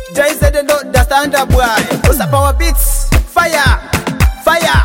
Jay said they don't understand that boy. What's up our beats? Fire, fire.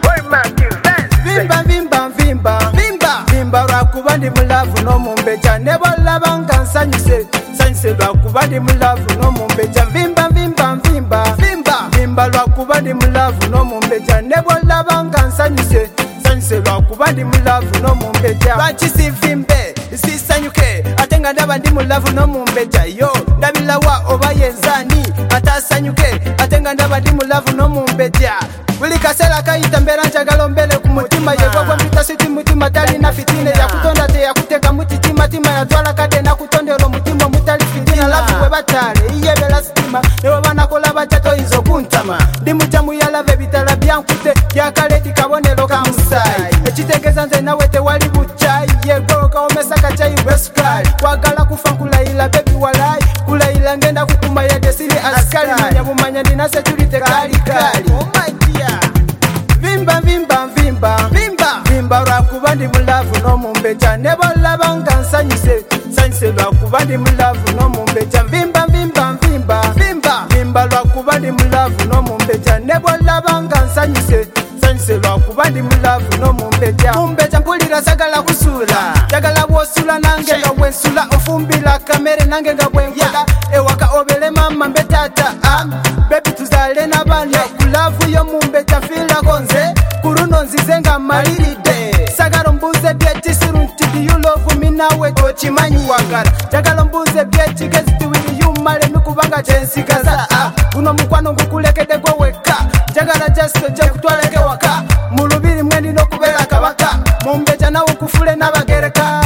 Vimba, vimba, vimba, vimba, vimba. Rakuba di mulavu no mumbeja. Never labanga nsanyuse, sanyuse. Rakuba di mulavu no mumbeja. Vimba, vimba, vimba, vimba, vimba. Rakuba di mulavu no mumbeja. Never labanga nsanyuse, sanyuse. Rakuba di mulavu no mumbeja. Rachisi vimbe, isi sanyuke. Atenga ndaba ndi mulavu no mumbeja. Yo, ndabila wa oba yenzani. Ata sanyuke, atenga ndaba ndi mulavu no mumbeja. Wili kasela kaita mbera njagalo mbele kumutima. Yegwa kwa mpita siti mutima tali na fitine. Ya kutonda te ya kuteka mutitima. Tima ya twala kade na kutondero mutima mutali fitina. Lafu we batale, iye bela stima. Ewa wana kola bachato izo kuntama. Dimu jamu ya lave bitala biankute. Ya kaleti kabonelo kamusai. Echitegeza nze na wete wali buchai. Yegwa kaomesa kachai weskali. Wagala kufankula ila baby walai. Kula ila ngenda kukuma ya desili askali. Manyabu manyandi na security kali kali. Oh my dear. Vimba, vimba, vimba, vimba, vimba. Rakuba ndi mulavu no mumbeja. Nebo labanga nsanyuse, sanyuse. Rakuba ndi mulavu no mumbeja. Vimba, vimba, vimba, vimba, vimba. Rakuba ndi mulavu no mumbeja. Nebo labanga nsanyuse, sanyuse. Rakuba ndi mulavu no mumbeja. Mumbeja mpulira sagala kusula. Jagala wosula nange nga wensula. Ofumbila kamere nange nga wenkola. Ewaka obele mama mbetata. Baby tuzale na bana. Kulavu yo mumbeja fila konze. Kuruno nzize nga maliride. Sagalo mbuze byeti sirunti. Do you love me nawe tochimanyi wagala. Jagalo mbuze byeti gezi wili yumale mikubanga jensigaza. Uno mukwano ngukulekede gwe weka. Jagala jesto je kutwaleke waka. Mulubiri mwendi no kubela kabaka. Mumbeja na ukufule na bagereka.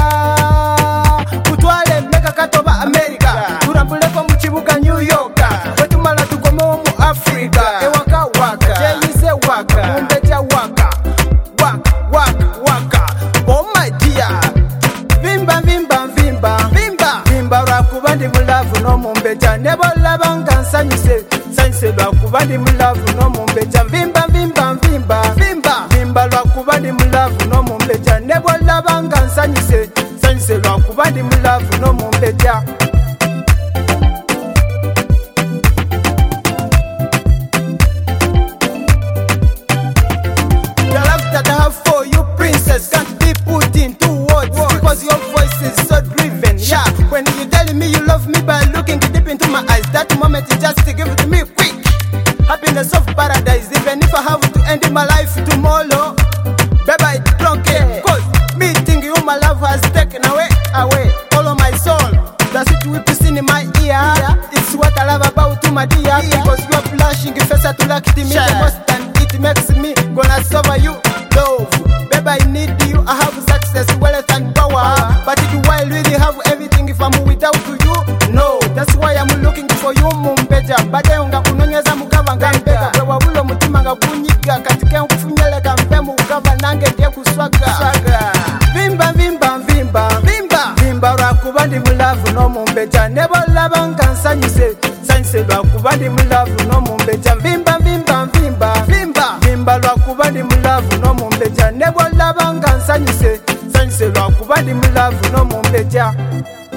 Kutwale meka katoba Amerika. Turambuleko mchibuga New York. Wetumala tukomo mu Afrika. Ewaka waka, jeyise waka. Mumbeja waka, waka, waka, waka. Oh my dear. Vimba, vimba, vimba, vimba, vimba. Rakuba ndi mulavu no mumbeja. Nebo labanga nsanyuse, sanyuse. Rakuba ndi mulavu no mumbeja. Vimba, vimba, vimba, vimba, vimba. Rakuba ndi mulavu no mumbeja. Nebo labanga nsanyuse, sanyuse. Rakuba ndi mulavu no mumbeja. The love that I have for you, princess, can't be put into words. Because your voice is so driven. Yeah, when you telling me you love me by looking deep into my eyes, that moment is just to give it to me quick. Happiness of paradise, even if I have to end my life tomorrow. Baby, I don't care. Cause me think you, my love, has taken away all of my soul. That's it we pissing in my ear. It's what I love about you, my dear. Because you are flashing, you face to like me the most time. It makes me gonna serve you, love. Baby, I need you. I have success, wealth and power. But do I really have everything if I'm without you? No, that's why I'm looking for you, mumbeja. Bade unga kunonyeza mukava ngambega. Wewa ulo mutima nga bunyiga. Katike unkufunyele kampemu ukava nange ndiye kuswaga. Vimba, vimba, vimba, vimba, vimba. Rakuba ndi mulavu no mumbeja. Nebo labanga nsanyuse, sanyuse. Rakuba ndi mulavu no mumbeja. Vimba, vimba, vimba, vimba, vimba. Rakuba ndi mulavu no mumbeja. Nebo labanga nsanyuse, sanyuse. Rakuba ndi mulavu no mumbeja.